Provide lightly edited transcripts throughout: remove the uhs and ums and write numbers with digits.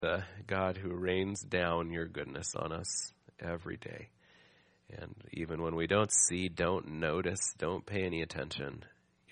the God who rains down your goodness on us every day. And even when we don't see, don't notice, don't pay any attention,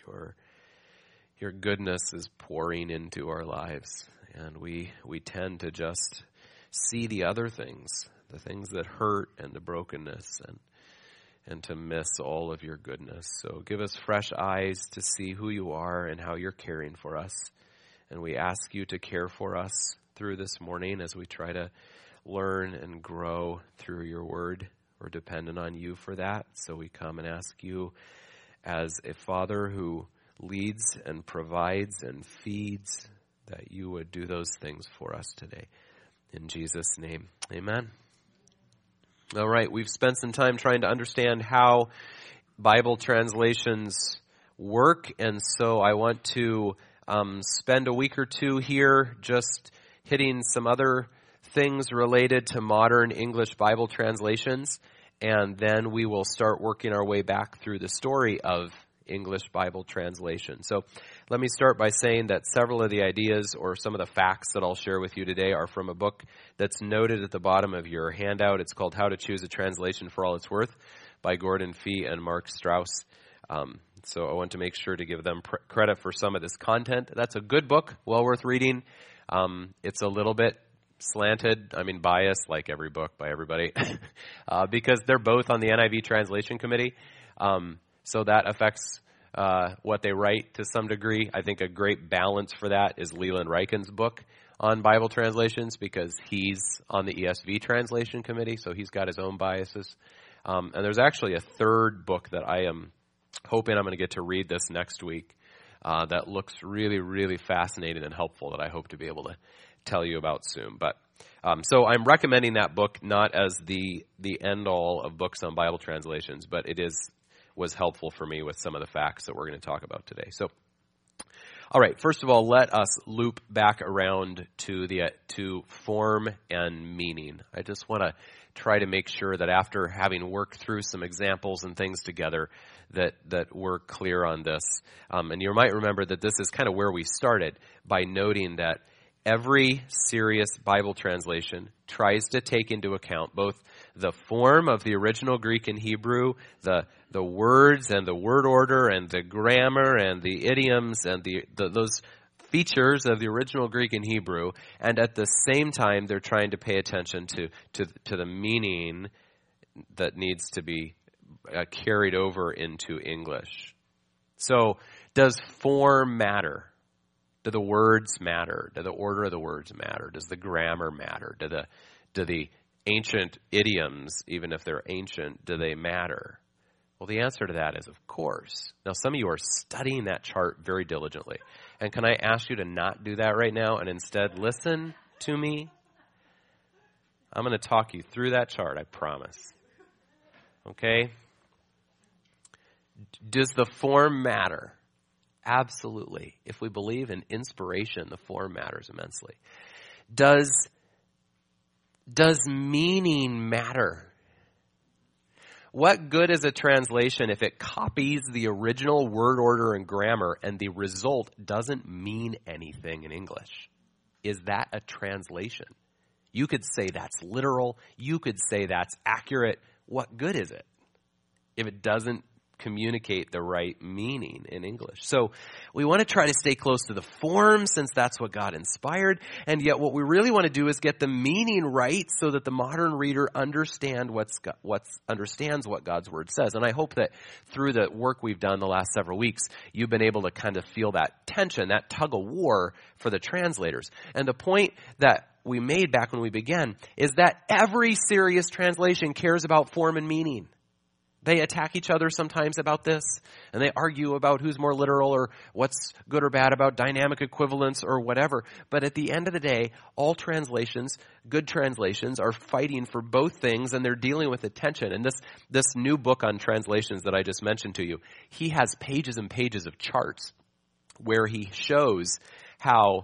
your goodness is pouring into our lives. And we tend to just see the other things, the things that hurt and the brokenness, and to miss all of your goodness. So give us fresh eyes to see who you are and how you're caring for us. And we ask you to care for us through this morning as we try to learn and grow through your word. We're dependent on you for that. So we come and ask you as a Father who leads and provides and feeds, that you would do those things for us today. In Jesus' name, amen. All right, we've spent some time trying to understand how Bible translations work, and so I want to spend a week or two here just hitting some other things related to modern English Bible translations, and then we will start working our way back through the story of English Bible translation. So let me start by saying that several of the ideas or some of the facts that I'll share with you today are from a book that's noted at the bottom of your handout. It's called How to Choose a Translation for All It's Worth by Gordon Fee and Mark Strauss. So I want to make sure to give them credit for some of this content. That's a good book, well worth reading. It's a little bit slanted, biased, like every book by everybody, because they're both on the NIV Translation Committee. So that affects what they write to some degree. I think a great balance for that is Leland Ryken's book on Bible translations, because he's on the ESV Translation Committee, so he's got his own biases. And there's actually a third book that I am hoping I'm going to get to read this next week that looks really, really fascinating and helpful that I hope to be able to tell you about soon. But so I'm recommending that book not as the end-all of books on Bible translations, but it was helpful for me with some of the facts that we're going to talk about today. So, all right, first of all, let us loop back around to form and meaning. I just want to try to make sure that after having worked through some examples and things together, that we're clear on this. And you might remember that this is kind of where we started by noting that every serious Bible translation tries to take into account both the form of the original Greek and Hebrew, the words and the word order and the grammar and the idioms and those features of the original Greek and Hebrew, and at the same time they're trying to pay attention to the meaning that needs to be carried over into English. So, does form matter? Do the words matter? Do the order of the words matter? Does the grammar matter? Do the ancient idioms, even if they're ancient, do they matter? Well, the answer to that is, of course. Now, some of you are studying that chart very diligently. And can I ask you to not do that right now and instead listen to me? I'm going to talk you through that chart, I promise. Okay? Does the form matter? Absolutely. If we believe in inspiration, the form matters immensely. Does meaning matter? What good is a translation if it copies the original word order and grammar and the result doesn't mean anything in English? Is that a translation? You could say that's literal. You could say that's accurate. What good is it if it doesn't communicate the right meaning in English? So we want to try to stay close to the form, since that's what God inspired, and yet what we really want to do is get the meaning right so that the modern reader understands what God's word says. And I hope that through the work we've done the last several weeks, you've been able to kind of feel that tension, that tug of war for the translators. And the point that we made back when we began is that every serious translation cares about form and meaning. They attack each other sometimes about this, and they argue about who's more literal or what's good or bad about dynamic equivalence or whatever. But at the end of the day, all translations, good translations, are fighting for both things, and they're dealing with the tension. And this new book on translations that I just mentioned to you, he has pages and pages of charts where he shows how,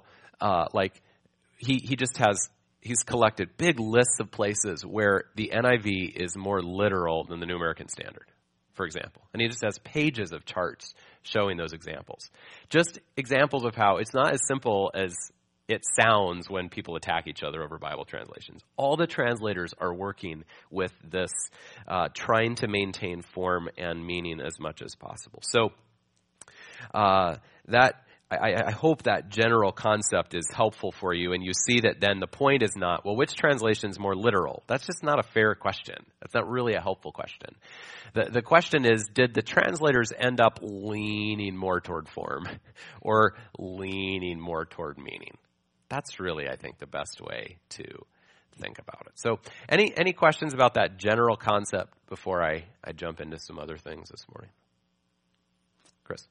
he's collected big lists of places where the NIV is more literal than the New American Standard, for example. And he just has pages of charts showing those examples. Just examples of how it's not as simple as it sounds when people attack each other over Bible translations. All the translators are working with this, trying to maintain form and meaning as much as possible. So I hope that general concept is helpful for you, and you see that then the point is not, well, which translation is more literal? That's just not a fair question. That's not really a helpful question. The question is, did the translators end up leaning more toward form or leaning more toward meaning? That's really, I think, the best way to think about it. So any questions about that general concept before I jump into some other things this morning? Chris?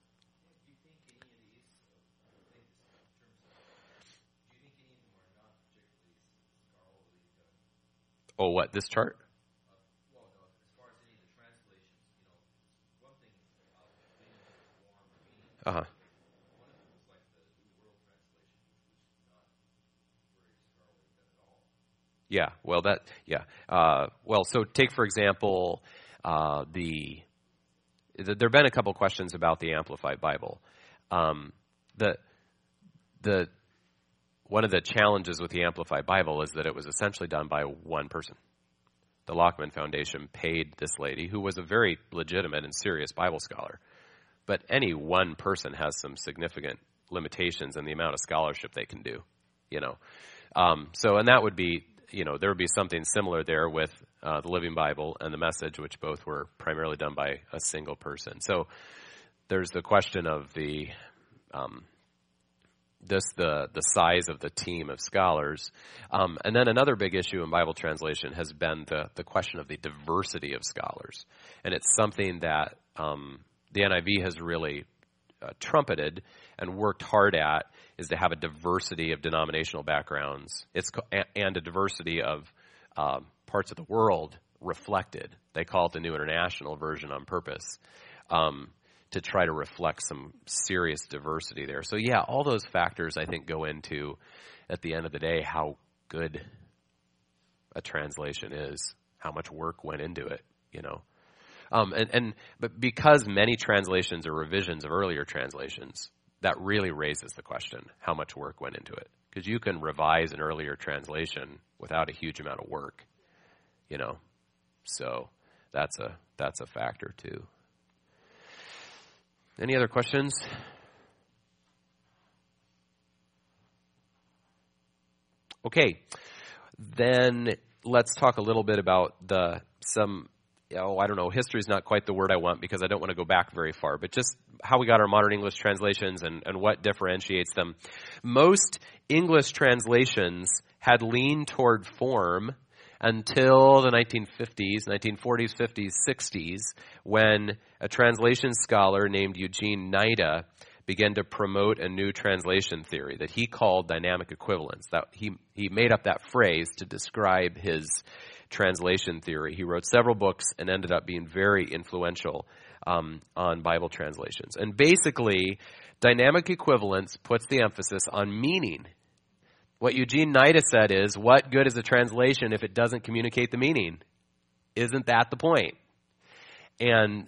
Oh, what, this chart? Well, no, as far as any of the translations, one thing about being form or meaning, one of them was like the New World Translation, which was not very scholarly at all. Yeah, well, so take, for example, there have been a couple questions about the Amplified Bible. One of the challenges with the Amplified Bible is that it was essentially done by one person. The Lockman Foundation paid this lady, who was a very legitimate and serious Bible scholar. But any one person has some significant limitations in the amount of scholarship they can do, and that would be, there would be something similar there with the Living Bible and the Message, which both were primarily done by a single person. So there's the question of the size of the team of scholars. And then another big issue in Bible translation has been the question of the diversity of scholars. And it's something that the NIV has really trumpeted and worked hard at, is to have a diversity of denominational backgrounds and a diversity of parts of the world reflected. They call it the New International Version on purpose. To try to reflect some serious diversity there. So yeah, all those factors I think go into, at the end of the day, how good a translation is, how much work went into it, But because many translations are revisions of earlier translations, that really raises the question, how much work went into it? Because you can revise an earlier translation without a huge amount of work, So that's a factor too. Any other questions? Okay, then let's talk a little bit about history is not quite the word I want, because I don't want to go back very far, but just how we got our modern English translations and what differentiates them. Most English translations had leaned toward form until the 1950s, 1940s, 50s, 60s, when a translation scholar named Eugene Nida began to promote a new translation theory that he called dynamic equivalence. That he made up that phrase to describe his translation theory. He wrote several books and ended up being very influential on Bible translations. And basically, dynamic equivalence puts the emphasis on meaning. What Eugene Nida said is, what good is a translation if it doesn't communicate the meaning? Isn't that the point? And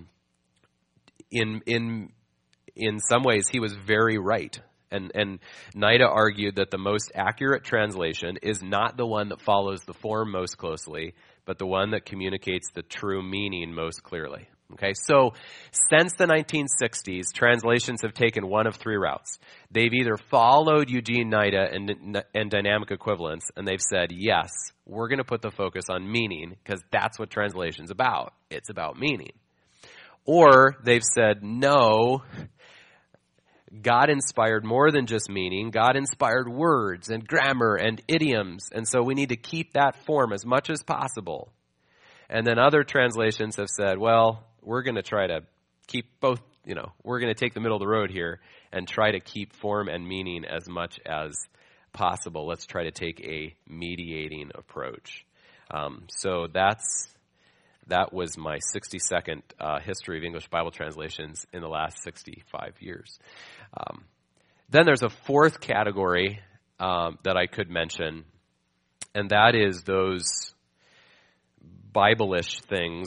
in some ways, he was very right. And Nida argued that the most accurate translation is not the one that follows the form most closely, but the one that communicates the true meaning most clearly. Okay, so since the 1960s, translations have taken one of three routes. They've either followed Eugene Nida and dynamic equivalence, and they've said, yes, we're going to put the focus on meaning, because that's what translation's about. It's about meaning. Or they've said, no, God inspired more than just meaning. God inspired words and grammar and idioms, and so we need to keep that form as much as possible. And then other translations have said, well, we're going to try to keep both, we're going to take the middle of the road here and try to keep form and meaning as much as possible. Let's try to take a mediating approach. So that was my 60-second history of English Bible translations in the last 65 years. Then there's a fourth category that I could mention, and that is those Bible-ish things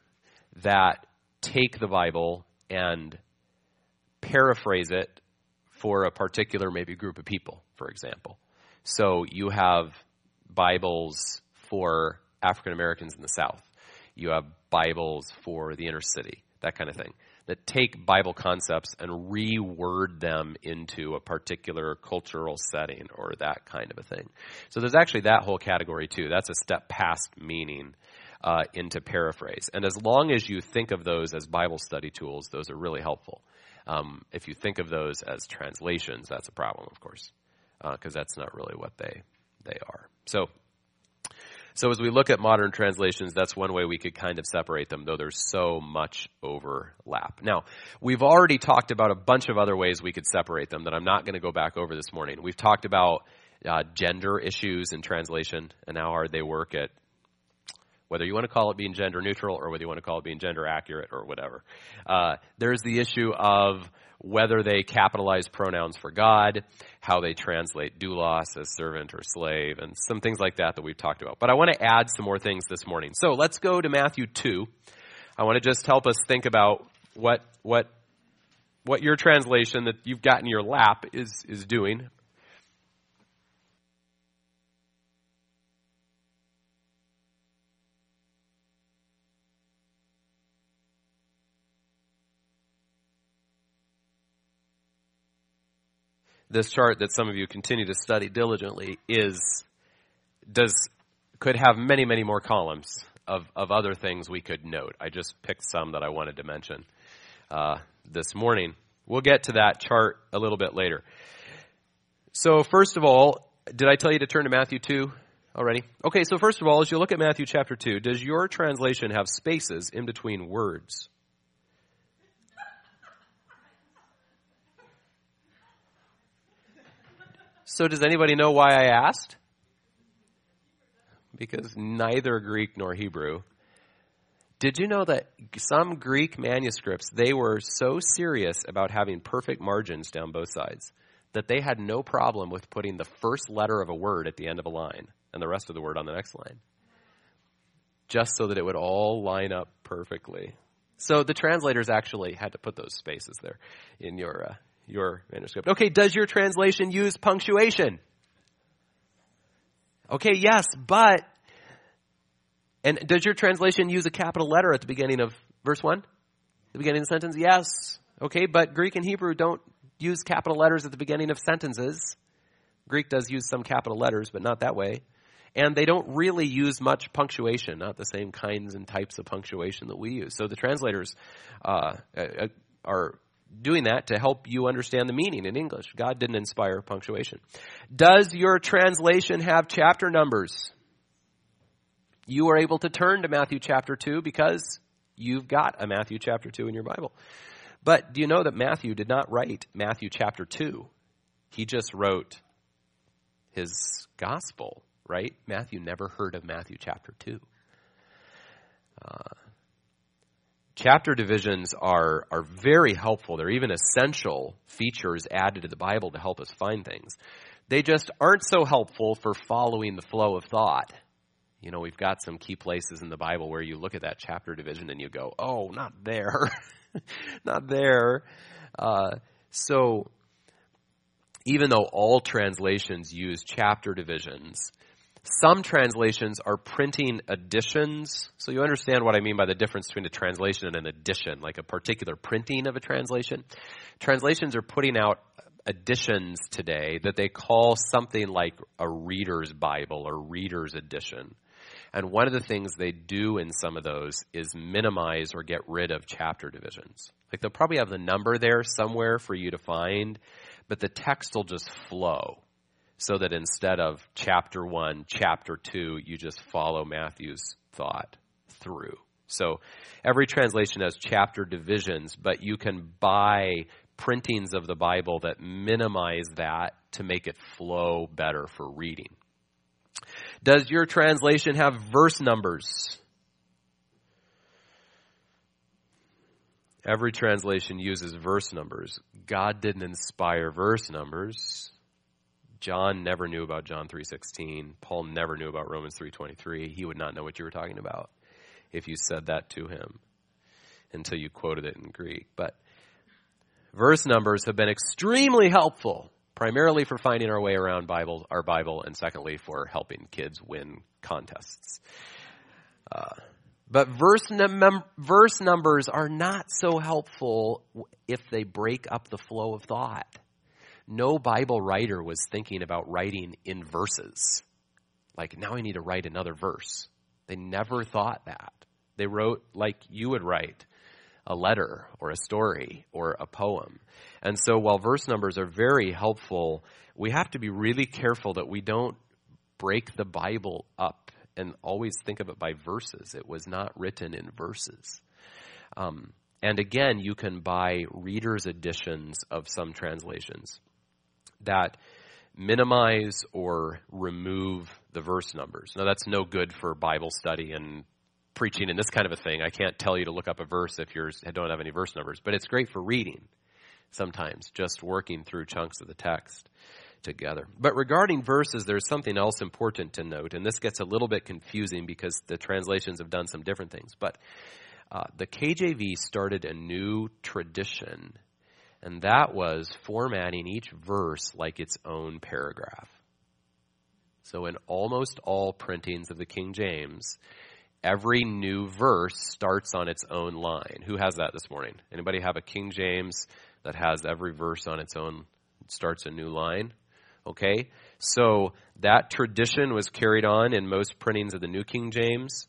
that take the Bible and paraphrase it for a particular maybe group of people, for example. So you have Bibles for African Americans in the South. You have Bibles for the inner city, that kind of thing, that take Bible concepts and reword them into a particular cultural setting or that kind of a thing. So there's actually that whole category too. That's a step past meaning into paraphrase. And as long as you think of those as Bible study tools, those are really helpful. If you think of those as translations, that's a problem, of course, because that's not really what they are. So as we look at modern translations, that's one way we could kind of separate them, though there's so much overlap. Now, we've already talked about a bunch of other ways we could separate them that I'm not going to go back over this morning. We've talked about gender issues in translation and how hard they work at whether you want to call it being gender neutral or whether you want to call it being gender accurate or whatever. There's the issue of whether they capitalize pronouns for God, how they translate doulos as servant or slave, and some things like that we've talked about. But I want to add some more things this morning. So let's go to Matthew 2. I want to just help us think about what your translation that you've got in your lap is doing. This chart that some of you continue to study diligently could have many, many more columns of other things we could note. I just picked some that I wanted to mention this morning. We'll get to that chart a little bit later. So first of all, did I tell you to turn to Matthew 2 already? Okay, so first of all, as you look at Matthew chapter 2, does your translation have spaces in between words? So does anybody know why I asked? Because neither Greek nor Hebrew. Did you know that some Greek manuscripts, they were so serious about having perfect margins down both sides that they had no problem with putting the first letter of a word at the end of a line and the rest of the word on the next line, just so that it would all line up perfectly. So the translators actually had to put those spaces there in your manuscript. Okay, does your translation use punctuation? Okay, yes, and does your translation use a capital letter at the beginning of verse 1? The beginning of the sentence? Yes. Okay, but Greek and Hebrew don't use capital letters at the beginning of sentences. Greek does use some capital letters, but not that way. And they don't really use much punctuation, not the same kinds and types of punctuation that we use. So the translators are doing that to help you understand the meaning in English. God didn't inspire punctuation. Does your translation have chapter numbers? You are able to turn to Matthew chapter 2 because you've got a Matthew chapter 2 in your Bible. But do you know that Matthew did not write Matthew chapter 2? He just wrote his gospel, right? Matthew never heard of Matthew chapter 2. Chapter divisions are very helpful. They're even essential features added to the Bible to help us find things. They just aren't so helpful for following the flow of thought. You know, we've got some key places in the Bible where you look at that chapter division and you go, oh, not there. Not there. So even though all translations use chapter divisions, some translations are printing additions. So you understand what I mean by the difference between a translation and an addition, like a particular printing of a translation. Translations are putting out editions today that they call something like a reader's Bible or reader's edition. And one of the things they do in some of those is minimize or get rid of chapter divisions. Like they'll probably have the number there somewhere for you to find, but the text will just flow. So that instead of chapter 1, chapter 2, you just follow Matthew's thought through. So every translation has chapter divisions, but you can buy printings of the Bible that minimize that to make it flow better for reading. Does your translation have verse numbers? Every translation uses verse numbers. God didn't inspire verse numbers. John never knew about John 3:16. Paul never knew about Romans 3:23. He would not know what you were talking about if you said that to him until you quoted it in Greek. But verse numbers have been extremely helpful, primarily for finding our way around our Bible, and secondly for helping kids win contests. But verse numbers are not so helpful if they break up the flow of thought. No Bible writer was thinking about writing in verses. Like, now I need to write another verse. They never thought that. They wrote like you would write a letter or a story or a poem. And so while verse numbers are very helpful, we have to be really careful that we don't break the Bible up and always think of it by verses. It was not written in verses. And again, you can buy reader's editions of some translations that minimize or remove the verse numbers. Now, that's no good for Bible study and preaching and this kind of a thing. I can't tell you to look up a verse if you don't have any verse numbers, but it's great for reading sometimes, just working through chunks of the text together. But regarding verses, there's something else important to note, and this gets a little bit confusing because the translations have done some different things. But the KJV started a new tradition, and that was formatting each verse like its own paragraph. So in almost all printings of the King James, every new verse starts on its own line. Who has that this morning? Anybody have a King James that has every verse on its own, starts a new line? Okay, so that tradition was carried on in most printings of the New King James.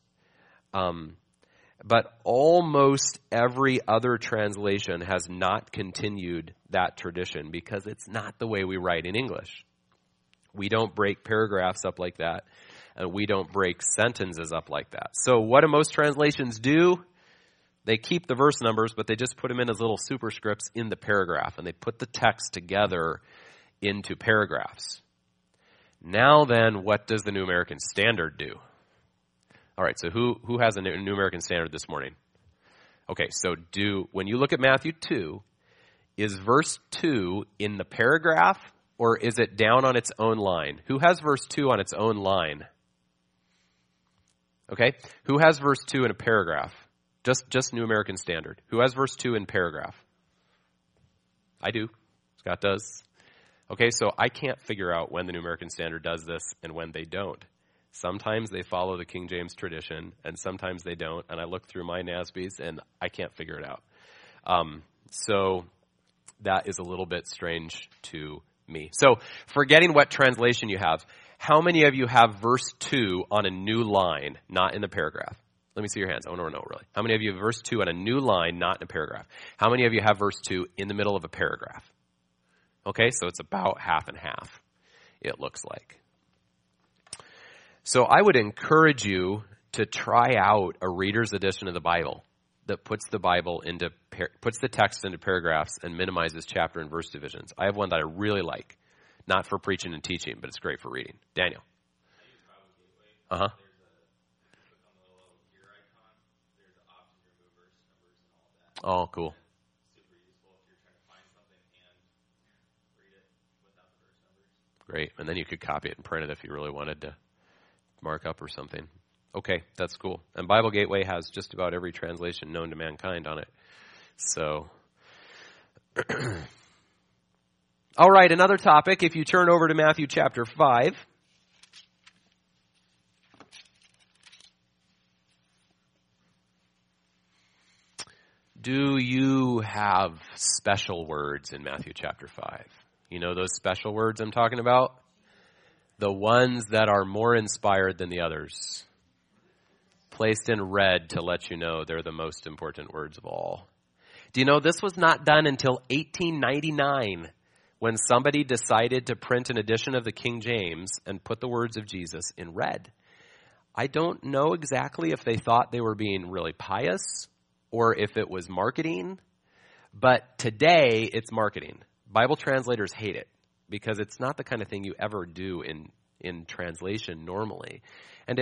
But almost every other translation has not continued that tradition because it's not the way we write in English. We don't break paragraphs up like that, and we don't break sentences up like that. So what do most translations do? They keep the verse numbers, but they just put them in as little superscripts in the paragraph, and they put the text together into paragraphs. Now then, what does the New American Standard do? All right, so who has a New American Standard this morning? Okay, so when you look at Matthew 2, is verse 2 in the paragraph or is it down on its own line? Who has verse 2 on its own line? Okay, who has verse 2 in a paragraph? Just New American Standard. Who has verse 2 in paragraph? I do. Scott does. Okay, so I can't figure out when the New American Standard does this and when they don't. Sometimes they follow the King James tradition, and sometimes they don't. And I look through my NASBs, and I can't figure it out. So that is a little bit strange to me. So forgetting what translation you have, how many of you have verse 2 on a new line, not in the paragraph? Let me see your hands. I want to know, really. How many of you have verse 2 on a new line, not in a paragraph? How many of you have verse 2 in the middle of a paragraph? Okay, so it's about half and half, it looks like. So I would encourage you to try out a reader's edition of the Bible that puts the text into paragraphs and minimizes chapter and verse divisions. I have one that I really like, not for preaching and teaching, but it's great for reading. Daniel. I use Bible Gateway. Uh-huh. Click on the little gear icon. There's an option to remove verse numbers and all that. Oh, cool. Super useful if you're trying to find something and read it without the verse numbers. Great. And then you could copy it and print it if you really wanted to mark up or something. Okay, that's cool. And Bible Gateway has just about every translation known to mankind on it. So, all right, another topic. If you turn over to Matthew chapter 5. Do you have special words in Matthew chapter 5? You know those special words I'm talking about? The ones that are more inspired than the others. Placed in red to let you know they're the most important words of all. Do you know this was not done until 1899 when somebody decided to print an edition of the King James and put the words of Jesus in red? I don't know exactly if they thought they were being really pious or if it was marketing, but today it's marketing. Bible translators hate it because it's not the kind of thing you ever do in translation normally. And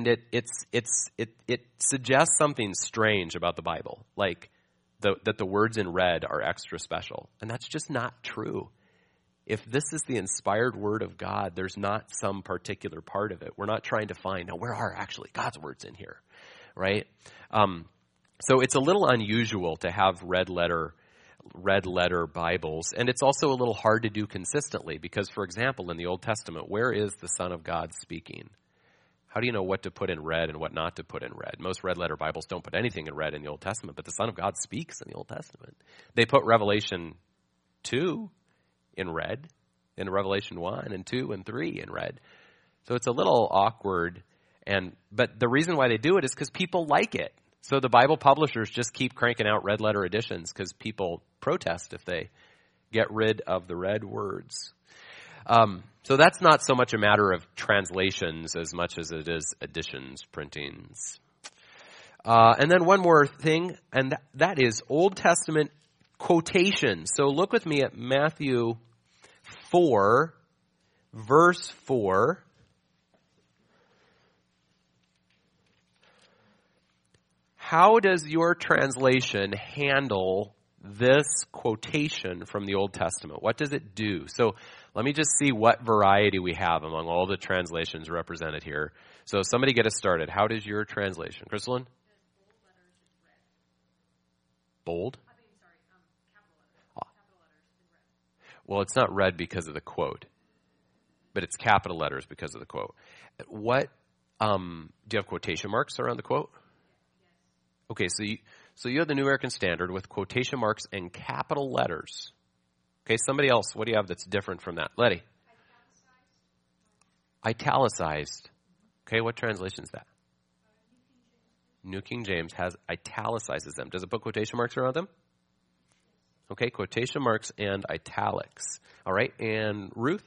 it suggests something strange about the Bible, like that the words in red are extra special. And that's just not true. If this is the inspired word of God, there's not some particular part of it. We're not trying to find, now where are actually God's words in here, right? So it's a little unusual to have red letter red letter Bibles. And it's also a little hard to do consistently because, for example, in the Old Testament, where is the Son of God speaking? How do you know what to put in red and what not to put in red? Most red letter Bibles don't put anything in red in the Old Testament, but the Son of God speaks in the Old Testament. They put Revelation 2 in red, and Revelation 1 and 2 and 3 in red. So it's a little awkward, but the reason why they do it is because people like it. So the Bible publishers just keep cranking out red letter editions because people protest if they get rid of the red words. So that's not so much a matter of translations as much as it is editions, printings. And then one more thing, and that is Old Testament quotations. So look with me at Matthew 4, verse 4. How does your translation handle this quotation from the Old Testament? What does it do? So let me just see what variety we have among all the translations represented here. So somebody get us started. How does your translation? Crystalline? Bold? Capital letters in red. Well, it's not red because of the quote, but it's capital letters because of the quote. What, do you have quotation marks around the quote? Okay, so you have the New American Standard with quotation marks and capital letters. Okay, somebody else, what do you have that's different from that? Letty. Italicized. Okay, what translation is that? New King James has italicizes them. Does it put quotation marks around them? Okay, quotation marks and italics. All right, and Ruth?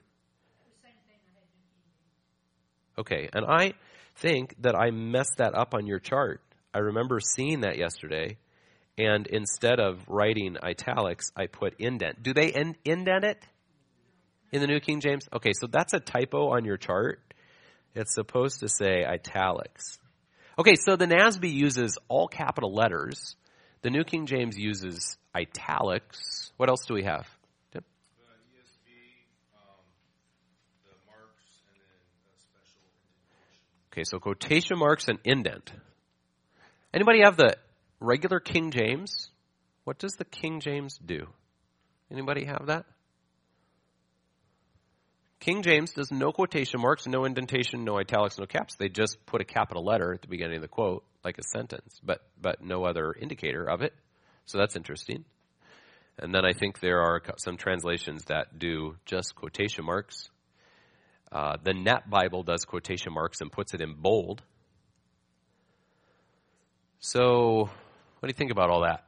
Okay, and I think that I messed that up on your chart. I remember seeing that yesterday, and instead of writing italics, I put indent. Do they indent it in the New King James? Okay, so that's a typo on your chart. It's supposed to say italics. Okay, so the NASB uses all capital letters. The New King James uses italics. What else do we have? Tim? The ESV, the marks, and then a special indentation. Okay, so quotation marks and indent. Anybody have the regular King James? What does the King James do? Anybody have that? King James does no quotation marks, no indentation, no italics, no caps. They just put a capital letter at the beginning of the quote, like a sentence, but no other indicator of it. So that's interesting. And then I think there are some translations that do just quotation marks. The Net Bible does quotation marks and puts it in bold. So what do you think about all that?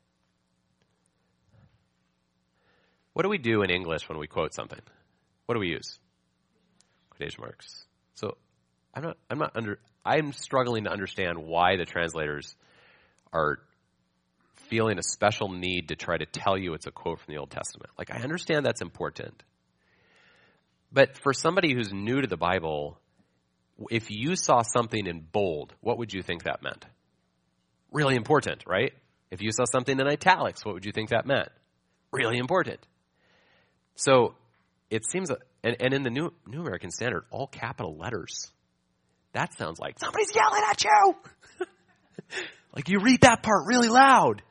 What do we do in English when we quote something? What do we use? Quotation marks. So I'm struggling to understand why the translators are feeling a special need to try to tell you it's a quote from the Old Testament. Like, I understand that's important. But for somebody who's new to the Bible, if you saw something in bold, what would you think that meant? Really important, right? If you saw something in italics, what would you think that meant? Really important. So it seems, and in the New American Standard, all capital letters. That sounds like somebody's yelling at you. Like you read that part really loud.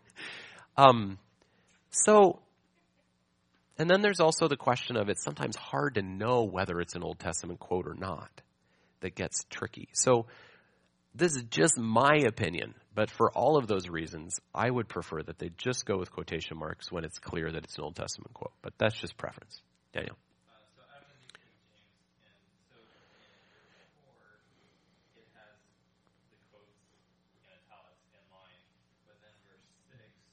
So, and then there's also the question of it's sometimes hard to know whether it's an Old Testament quote or not. That gets tricky. So this is just my opinion, but for all of those reasons, I would prefer that they just go with quotation marks when it's clear that it's an Old Testament quote. But that's just preference. Daniel. So I'm in New King James, and so in 4, it has the quotes in italics in line, but then verse 6,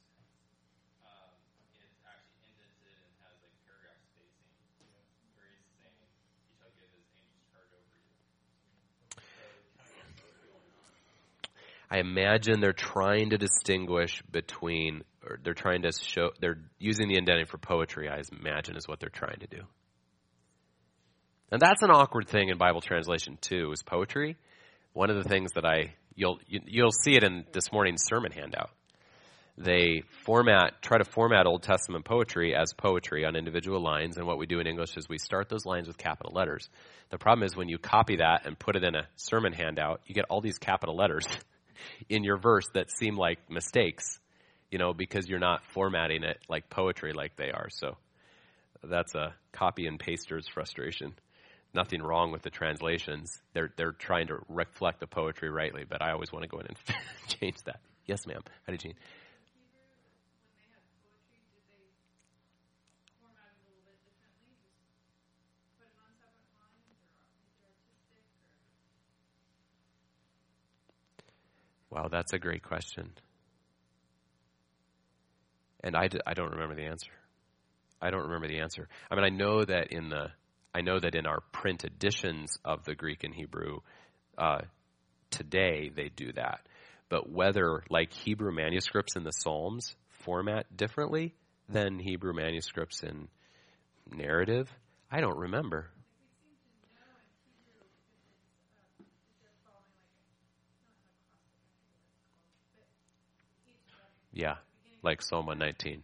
it's actually indented and has like paragraph spacing, where he's saying, he shall give his angels charge over you. So kind of what's going on. I imagine they're trying to distinguish between, or they're trying to show, they're using the indenting for poetry, I imagine is what they're trying to do. And that's an awkward thing in Bible translation too, is poetry. One of the things that you'll see it in this morning's sermon handout. They try to format Old Testament poetry as poetry on individual lines, and what we do in English is we start those lines with capital letters. The problem is when you copy that and put it in a sermon handout, you get all these capital letters in your verse that seem like mistakes. because you're not formatting it like poetry like they are. So that's a copy and paster's frustration. Nothing wrong with the translations. They're trying to reflect the poetry rightly, but I always want to go in and change that. Yes, ma'am. How did you? Wow, that's a great question. And I don't remember the answer. I don't remember the answer. I mean, I know that in our print editions of the Greek and Hebrew today they do that. But whether, like Hebrew manuscripts in the Psalms, format differently than Hebrew manuscripts in narrative, I don't remember. Yeah, like Psalm 119.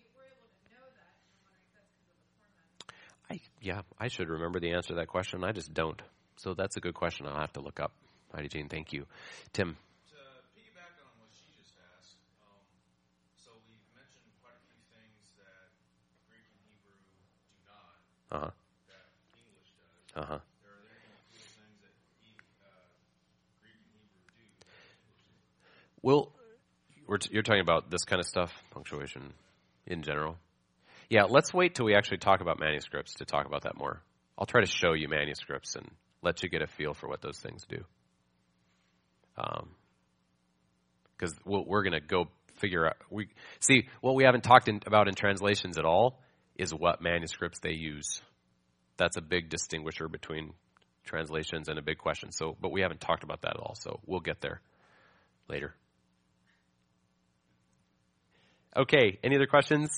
I should remember the answer to that question. I just don't. So that's a good question. I'll have to look up. Heidi Jean, thank you. Tim. To piggyback on what she just asked, so we've mentioned quite a few things that Greek and Hebrew do not, that English does. Are there any cool things that Greek and Hebrew do that English does? Well, you're talking about this kind of stuff, punctuation in general? Yeah, let's wait till we actually talk about manuscripts to talk about that more. I'll try to show you manuscripts and let you get a feel for what those things do. Because we're going to go figure out. What we haven't talked about in translations at all is what manuscripts they use. That's a big distinguisher between translations and a big question. But we haven't talked about that at all, so we'll get there later. Okay, any other questions?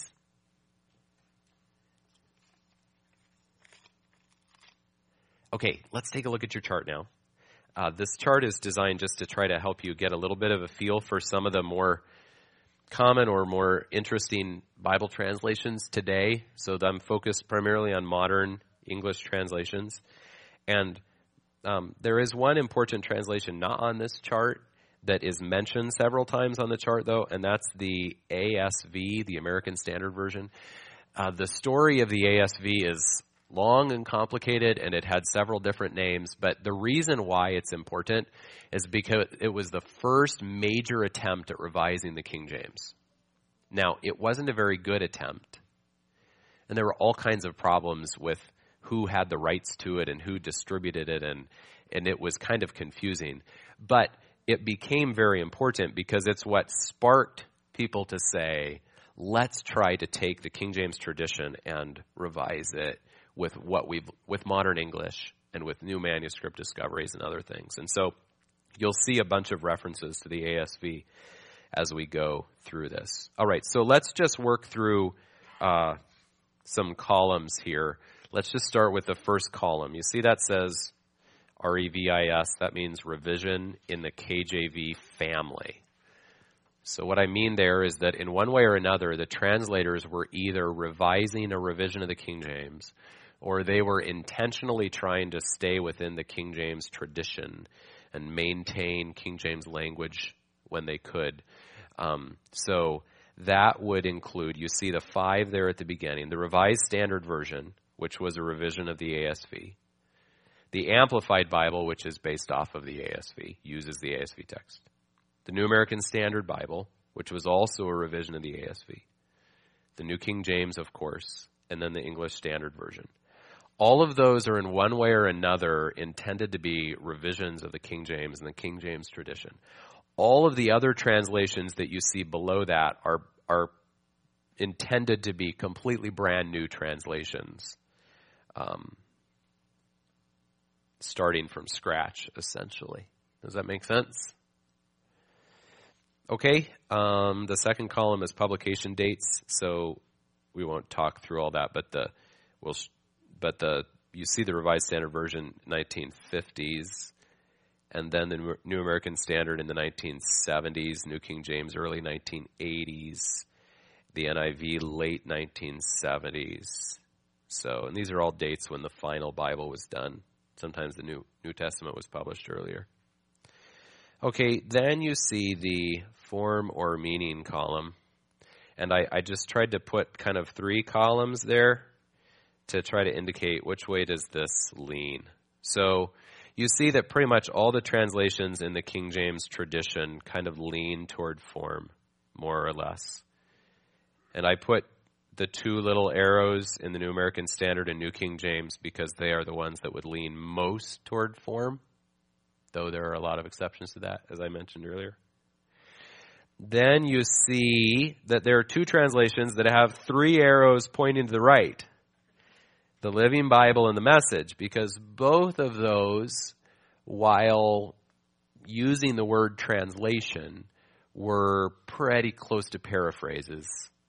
Okay, let's take a look at your chart now. This chart is designed just to try to help you get a little bit of a feel for some of the more common or more interesting Bible translations today. So I'm focused primarily on modern English translations. And there is one important translation not on this chart that is mentioned several times on the chart, though, and that's the ASV, the American Standard Version. The story of the ASV is long and complicated, and it had several different names, but the reason why it's important is because it was the first major attempt at revising the King James. Now, it wasn't a very good attempt, and there were all kinds of problems with who had the rights to it and who distributed it, and it was kind of confusing. But it became very important because it's what sparked people to say, let's try to take the King James tradition and revise it with modern English and with new manuscript discoveries and other things. And so you'll see a bunch of references to the ASV as we go through this. All right, so let's just work through some columns here. Let's just start with the first column. You see that says REVIS. That means revision in the KJV family. So what I mean there is that in one way or another, the translators were either revising a revision of the King James, or they were intentionally trying to stay within the King James tradition and maintain King James language when they could. So that would include, you see the 5 there at the beginning, the Revised Standard Version, which was a revision of the ASV. The Amplified Bible, which is based off of the ASV, uses the ASV text. The New American Standard Bible, which was also a revision of the ASV. The New King James, of course, and then the English Standard Version. All of those are in one way or another intended to be revisions of the King James and the King James tradition. All of the other translations that you see below that are intended to be completely brand new translations, starting from scratch, essentially. Does that make sense? Okay, the second column is publication dates, so we won't talk through all that, but you see the Revised Standard Version 1950s, and then the New American Standard in the 1970s, New King James early 1980s, the NIV late 1970s. So, and these are all dates when the final Bible was done. Sometimes the New Testament was published earlier. Okay, then you see the form or meaning column. And I just tried to put kind of 3 columns there to try to indicate which way does this lean. So you see that pretty much all the translations in the King James tradition kind of lean toward form, more or less. And I put the 2 little arrows in the New American Standard and New King James because they are the ones that would lean most toward form, though there are a lot of exceptions to that, as I mentioned earlier. Then you see that there are 2 translations that have 3 arrows pointing to the right. The Living Bible and the Message, because both of those, while using the word translation, were pretty close to paraphrases.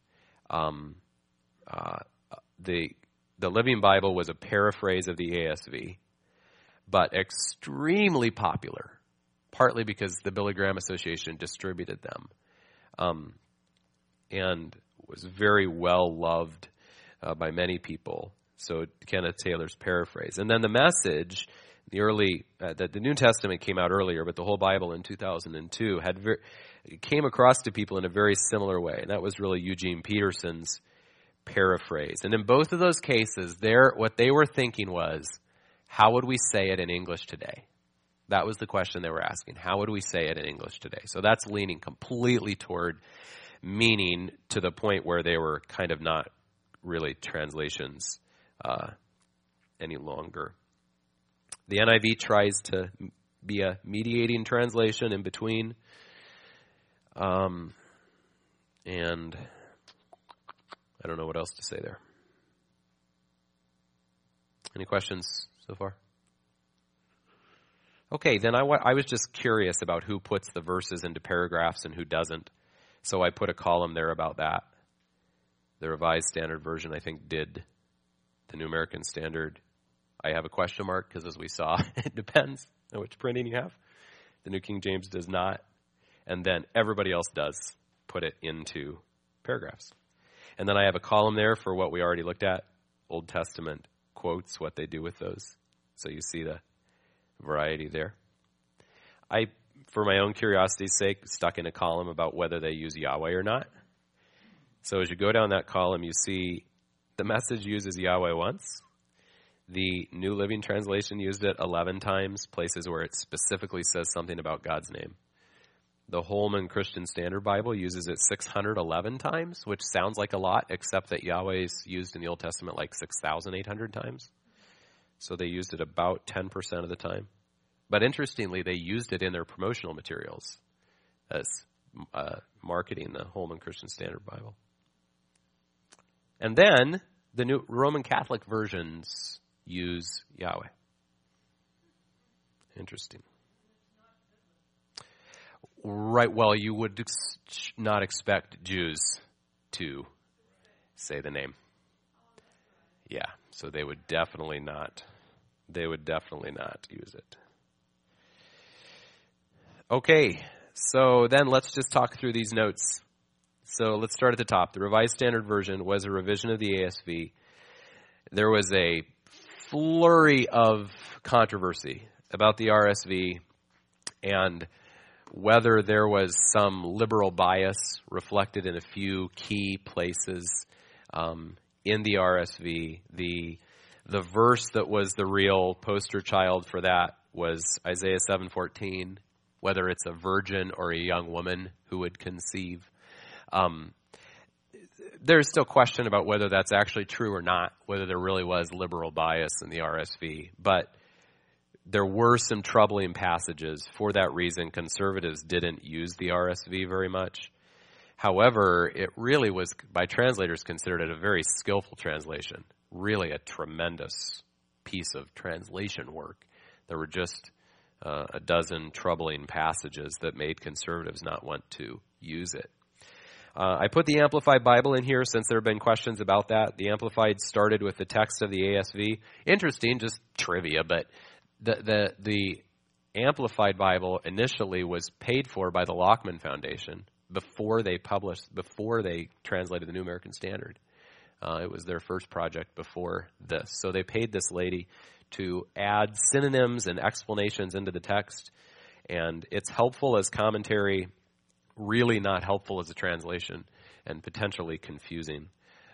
The Living Bible was a paraphrase of the ASV, but extremely popular, partly because the Billy Graham Association distributed them, and was very well loved by many people. So Kenneth Taylor's paraphrase. And then the Message, the New Testament came out earlier, but the whole Bible in 2002 came across to people in a very similar way. And that was really Eugene Peterson's paraphrase. And in both of those cases, what they were thinking was, how would we say it in English today? That was the question they were asking. How would we say it in English today? So that's leaning completely toward meaning, to the point where they were kind of not really translations any longer. The NIV tries to be a mediating translation in between. And I don't know what else to say there. Any questions so far? Okay, then I was just curious about who puts the verses into paragraphs and who doesn't. So I put a column there about that. The Revised Standard Version, I think, did. The New American Standard, I have a question mark because, as we saw, it depends on which printing you have. The New King James does not. And then everybody else does put it into paragraphs. And then I have a column there for what we already looked at, Old Testament quotes, what they do with those. So you see the variety there. I, for my own curiosity's sake, stuck in a column about whether they use Yahweh or not. So as you go down that column, you see the Message uses Yahweh once. The New Living Translation used it 11 times, places where it specifically says something about God's name. The Holman Christian Standard Bible uses it 611 times, which sounds like a lot, except that Yahweh is used in the Old Testament like 6,800 times. So they used it about 10% of the time. But interestingly, they used it in their promotional materials as marketing the Holman Christian Standard Bible. And then the new Roman Catholic versions use Yahweh. Interesting. Right, well, you would not expect Jews to say the name. Yeah, so they would definitely not use it. Okay, so then let's just talk through these notes. So let's start at the top. The Revised Standard Version was a revision of the ASV. There was a flurry of controversy about the RSV and whether there was some liberal bias reflected in a few key places in the RSV. The verse that was the real poster child for that was Isaiah 7:14, whether it's a virgin or a young woman who would conceive. There's still question about whether that's actually true or not, whether there really was liberal bias in the RSV. But there were some troubling passages. For that reason, conservatives didn't use the RSV very much. However, it really was, by translators, considered a very skillful translation, really a tremendous piece of translation work. There were just a dozen troubling passages that made conservatives not want to use it. I put the Amplified Bible in here since there have been questions about that. The Amplified started with the text of the ASV. Interesting, just trivia, but the Amplified Bible initially was paid for by the Lockman Foundation before they translated the New American Standard. It was their first project before this. So they paid this lady to add synonyms and explanations into the text, and it's helpful as commentary, really not helpful as a translation. and potentially confusing.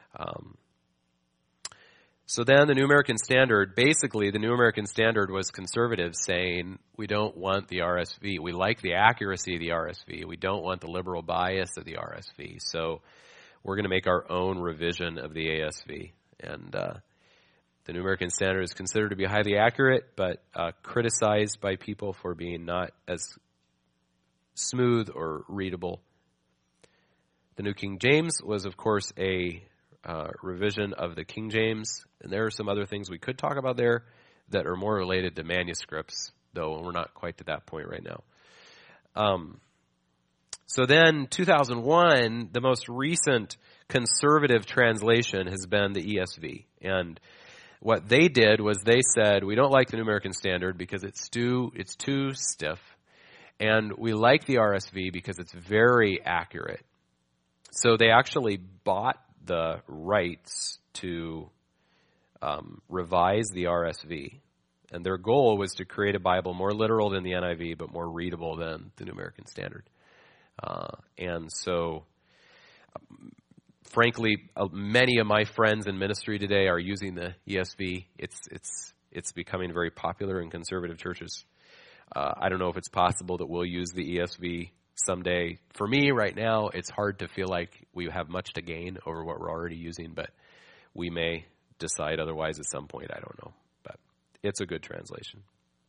So then the New American Standard, basically the New American Standard was conservatives saying, we don't want the RSV. We like the accuracy of the RSV. We don't want the liberal bias of the RSV. So we're going to make our own revision of the ASV. And the New American Standard is considered to be highly accurate, but criticized by people for being not as smooth or readable. The New King James was, of course, a revision of the King James, and there are some other things we could talk about there that are more related to manuscripts, though we're not quite to that point right now. So then, 2001, the most recent conservative translation has been the ESV, and what they did was they said, we don't like the New American Standard because it's too stiff, and we like the RSV because it's very accurate. So they actually bought the rights to revise the RSV. And their goal was to create a Bible more literal than the NIV, but more readable than the New American Standard. And so, frankly, many of my friends in ministry today are using the ESV. It's becoming very popular in conservative churches. I don't know if it's possible that we'll use the ESV someday. For me, right now, it's hard to feel like we have much to gain over what we're already using, but we may decide otherwise at some point. I don't know, but it's a good translation.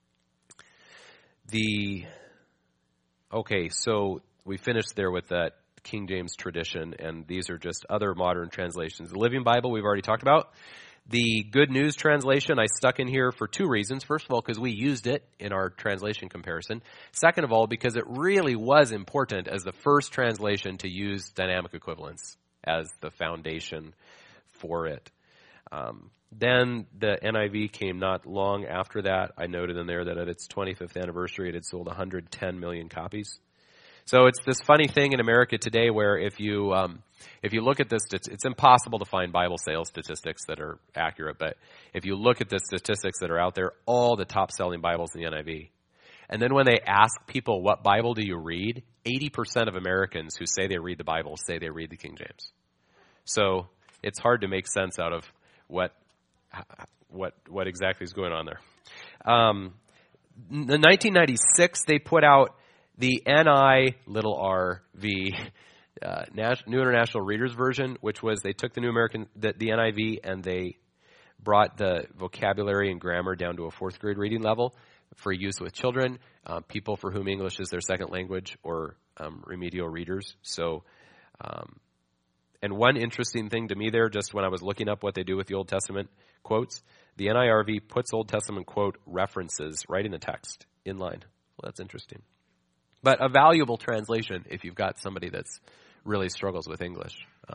Okay, so we finished there with that King James tradition, and these are just other modern translations. The Living Bible we've already talked about. The Good News translation I stuck in here for two reasons. First of all, because we used it in our translation comparison. Second of all, because it really was important as the first translation to use dynamic equivalence as the foundation for it. Then the NIV came not long after that. I noted in there that at its 25th anniversary, it had sold 110 million copies. So it's this funny thing in America today where if you look at this, it's impossible to find Bible sales statistics that are accurate. But if you look at the statistics that are out there, all the top-selling Bibles in the NIV. And then when they ask people, what Bible do you read? 80% of Americans who say they read the Bible say they read the King James. So it's hard to make sense out of what exactly is going on there. In 1996, they put out the NIRV, New International Reader's Version, which was they took the NIV and they brought the vocabulary and grammar down to a fourth grade reading level for use with children, people for whom English is their second language, or remedial readers. So, and one interesting thing to me there, just when I was looking up what they do with the Old Testament quotes, the NIRV puts Old Testament quote references right in the text, in line. Well, that's interesting. But a valuable translation if you've got somebody that's really struggles with English.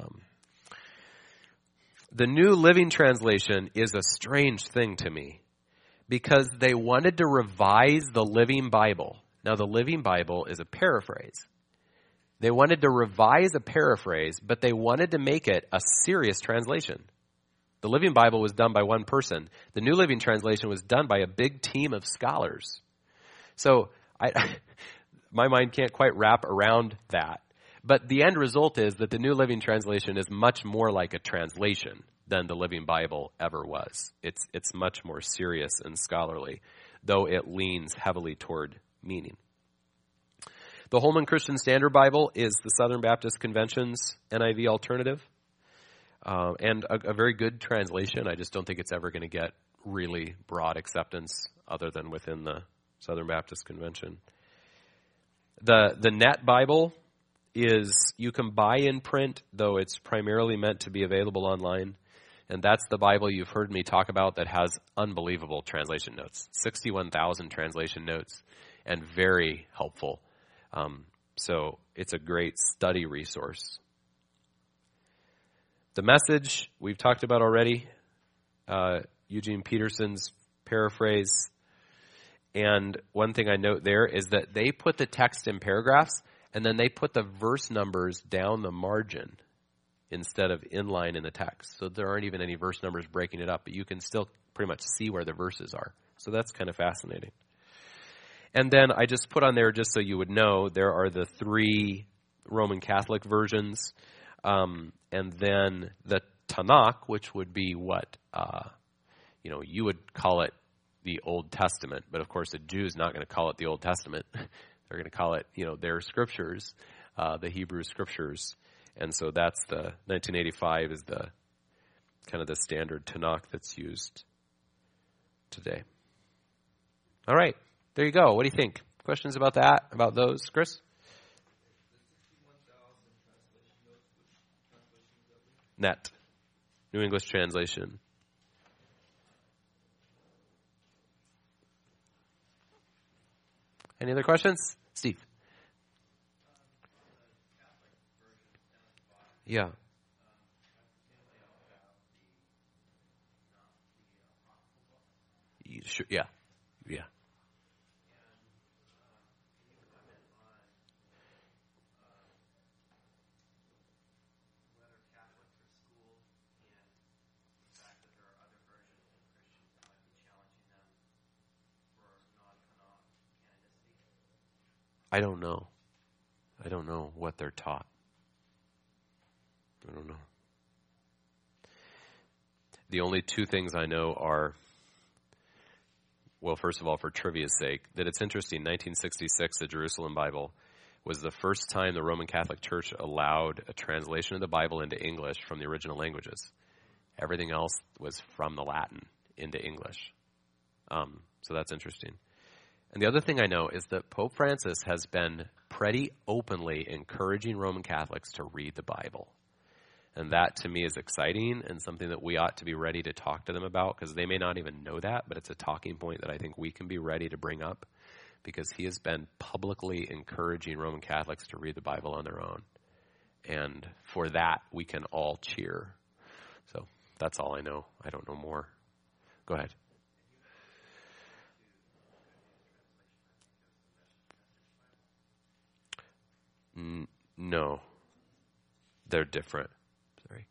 The New Living Translation is a strange thing to me because they wanted to revise the Living Bible. Now, the Living Bible is a paraphrase. They wanted to revise a paraphrase, but they wanted to make it a serious translation. The Living Bible was done by one person. The New Living Translation was done by a big team of scholars. So my mind can't quite wrap around that. But the end result is that the New Living Translation is much more like a translation than the Living Bible ever was. It's much more serious and scholarly, though it leans heavily toward meaning. The Holman Christian Standard Bible is the Southern Baptist Convention's NIV alternative, and a very good translation. I just don't think it's ever going to get really broad acceptance other than within the Southern Baptist Convention. The Net Bible is, you can buy in print, though it's primarily meant to be available online. And that's the Bible you've heard me talk about that has unbelievable translation notes, 61,000 translation notes, and very helpful. So it's a great study resource. The Message, we've talked about already, Eugene Peterson's paraphrase. And one thing I note there is that they put the text in paragraphs, and then they put the verse numbers down the margin instead of inline in the text. So there aren't even any verse numbers breaking it up, but you can still pretty much see where the verses are. So that's kind of fascinating. And then I just put on there, just so you would know, there are the 3 Roman Catholic versions. And then the Tanakh, which would be what, you would call it the Old Testament. But of course, a Jew is not going to call it the Old Testament. They're going to call it, their scriptures, the Hebrew scriptures. And so that's the 1985 is the kind of the standard Tanakh that's used today. All right. There you go. What do you think? Questions about that? About those, Chris? Net. New English Translation. Any other questions? Steve. Yeah. Sure. Yeah. Yeah. I don't know. I don't know what they're taught. I don't know. The only two things I know are, well, first of all, for trivia's sake, that it's interesting, 1966, the Jerusalem Bible was the first time the Roman Catholic Church allowed a translation of the Bible into English from the original languages. Everything else was from the Latin into English. So that's interesting. And the other thing I know is that Pope Francis has been pretty openly encouraging Roman Catholics to read the Bible. And that, to me, is exciting and something that we ought to be ready to talk to them about, because they may not even know that, but it's a talking point that I think we can be ready to bring up, because he has been publicly encouraging Roman Catholics to read the Bible on their own. And for that, we can all cheer. So that's all I know. I don't know more. Go ahead. No. They're different. Sorry.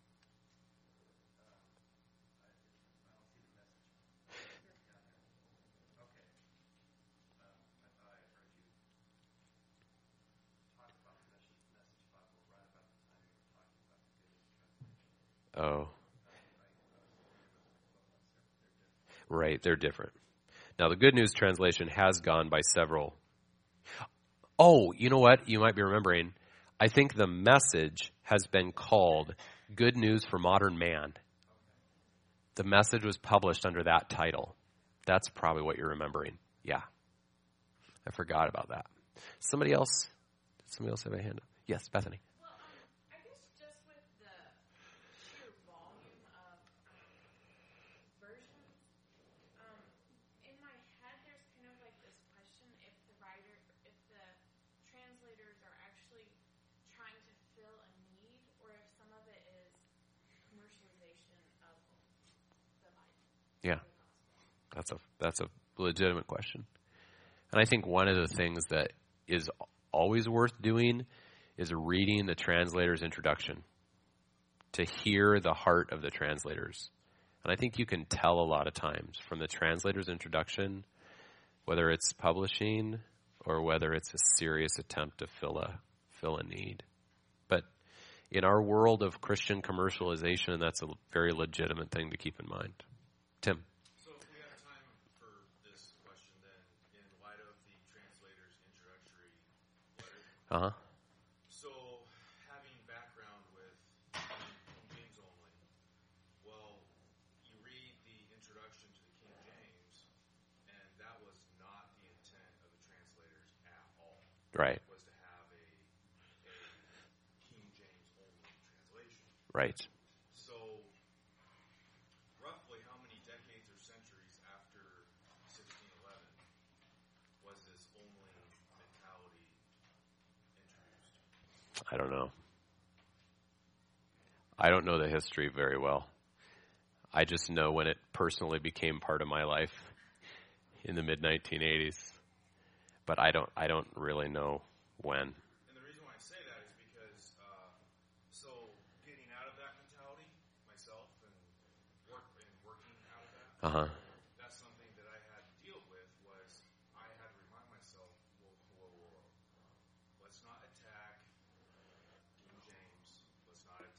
Oh. Right, they're different. Now, the Good News Translation has gone by several. Oh, you know what? You might be remembering. I think the Message has been called Good News for Modern Man. The Message was published under that title. That's probably what you're remembering. Yeah. I forgot about that. Somebody else? Did somebody else have a hand up? Yes, Bethany. I guess just with the sheer volume of versions, in my head there's kind of like this question if the translators are actually trying to fill a need, or if some of it is commercialization of the Bible. Yeah. That's a legitimate question. And I think one of the things that is always worth doing is reading the translator's introduction to hear the heart of the translators. And I think you can tell a lot of times from the translator's introduction, whether it's publishing or whether it's a serious attempt to fill a need. But in our world of Christian commercialization, that's a very legitimate thing to keep in mind. Tim. So if we have time for this question, then, in light of the translator's introductory letter. So, having background with King James only, well, you read the introduction to the King James, and that was not the intent of the translators at all. Right. It was to have a King James only translation. Right. So, roughly how many decades or centuries after 1611 was this only mentality introduced? I don't know. I don't know the history very well. I just know when it personally became part of my life in the mid-1980s. But I don't really know when. And the reason why I say that is because, so getting out of that mentality myself and working out of that, that's something that I had to deal with. Was I had to remind myself, whoa. Let's not attack King James. Let's not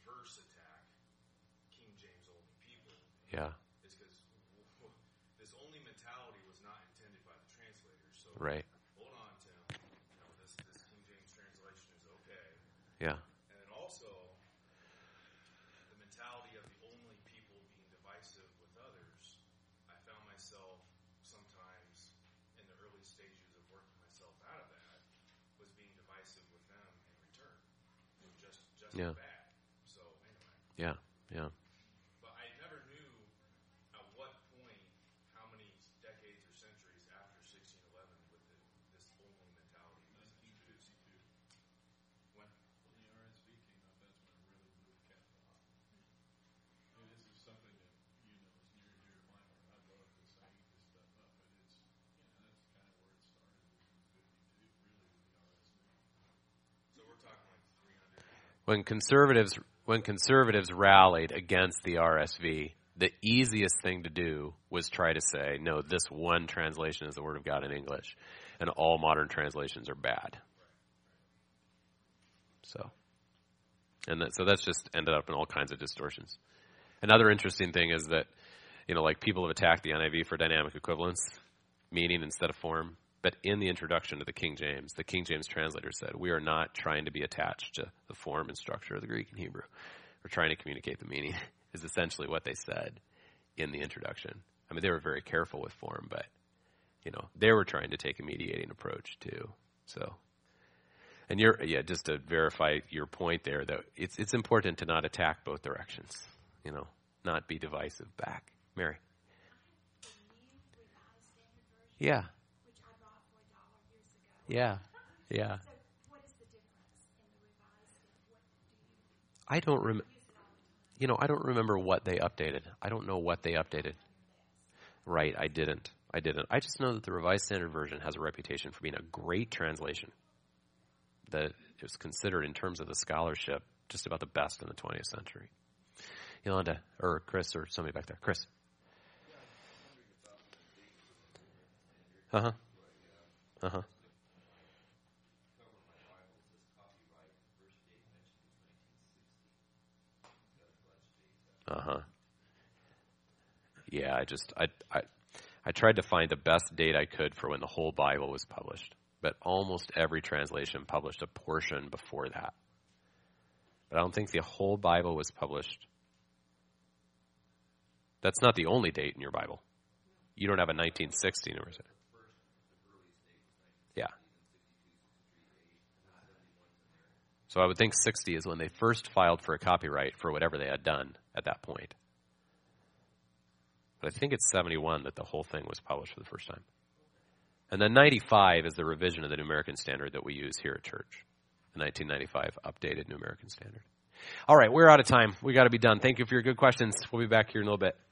reverse attack King James only people. Yeah. Is because this only mentality was not intended by the translators. So Right. hold on, Tim. This King James translation is okay. Yeah. And then also the mentality of the only people being divisive with others. I found myself sometimes in the early stages of working myself out of that was being divisive with them in return. Just Yeah. bad. So anyway. Yeah. Yeah. But I never knew at what point, how many decades or centuries after 1611 would this only mentality was introduced. 1952. When? When the RSV came out, that's when it really blew the cap off. And this is something that is near and dear to my heart. I love this. I eat this stuff up, but it's that's kind of where it started. Was in 52, really, with the RSV. So we're talking like 300. When conservatives rallied against the RSV, the easiest thing to do was try to say, no, this one translation is the Word of God in English, and all modern translations are bad. So that's just ended up in all kinds of distortions. Another interesting thing is that, like people have attacked the NIV for dynamic equivalence, meaning instead of form. But in the introduction to the King James translator said, we are not trying to be attached to the form and structure of the Greek and Hebrew. We're trying to communicate the meaning, is essentially what they said in the introduction. I mean, they were very careful with form, but, they were trying to take a mediating approach too. So, and just to verify your point there, that it's important to not attack both directions, not be divisive back. Mary? Yeah. Yeah, yeah. So what is the difference in the revised and what do you... I don't remember what they updated. I don't know what they updated. Right, I didn't. I just know that the Revised Standard Version has a reputation for being a great translation. That it was considered in terms of the scholarship just about the best in the 20th century. Yolanda, or Chris, or somebody back there. Chris. Uh-huh. Uh-huh. Uh-huh. Yeah, I tried to find the best date I could for when the whole Bible was published. But almost every translation published a portion before that. But I don't think the whole Bible was published. That's not the only date in your Bible. You don't have a 1960, or is it? Yeah. So I would think 60 is when they first filed for a copyright for whatever they had done at that point. But I think it's 71 that the whole thing was published for the first time. And then 95 is the revision of the New American Standard that we use here at church. The 1995 updated New American Standard. All right, we're out of time. We got to be done. Thank you for your good questions. We'll be back here in a little bit.